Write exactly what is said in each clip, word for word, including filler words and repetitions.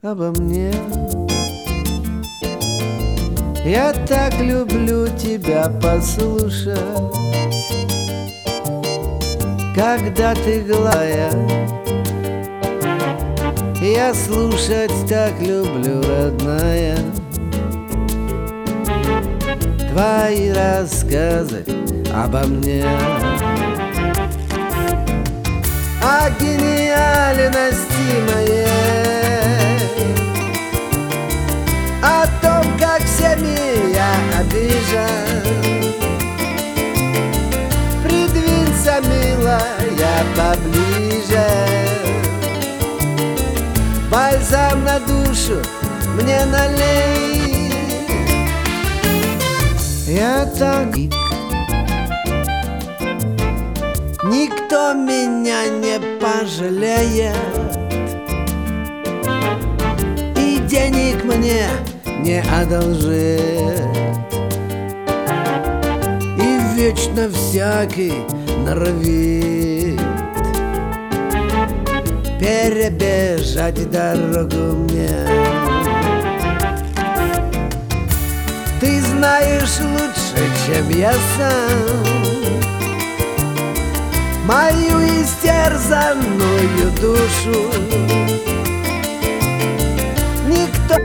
обо мне. Я так люблю тебя послушать, когда ты глая. Я слушать так люблю, родная, твои рассказы обо мне. О гениальности моей, о том, как всеми я обижен. Придвинься, милая, поближе, бальзам на душу мне налей. Я так... Никто меня не пожалеет и денег мне не одолжит, и вечно всякий норовит перебежать дорогу мне. Ты знаешь лучше, чем я сам, мою истерзанную душу. Никто...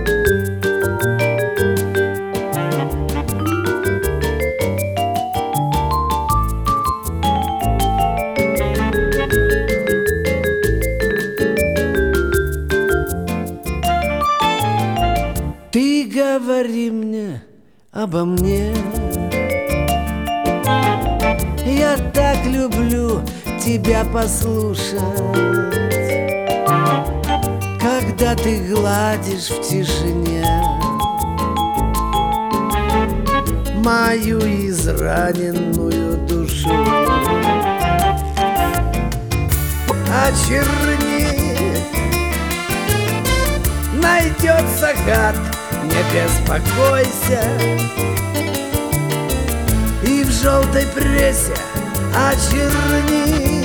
Ты говори мне обо мне. Я так люблю тебя послушать, когда ты гладишь в тишине мою израненную душу. Очерни, найдется гад, не беспокойся, и в желтой прессе очерни.